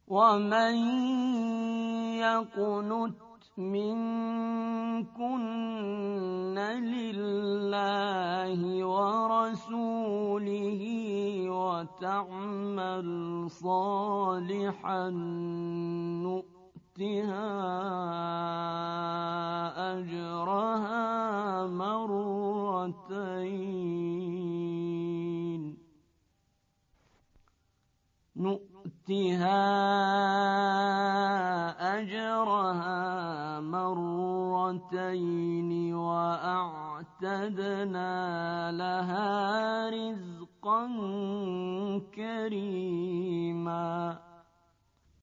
ومن يقنت منكن لله ورسوله وتعمل صالحا نؤتها أجرها مرتين وأعتدنا لها رزقا كريما.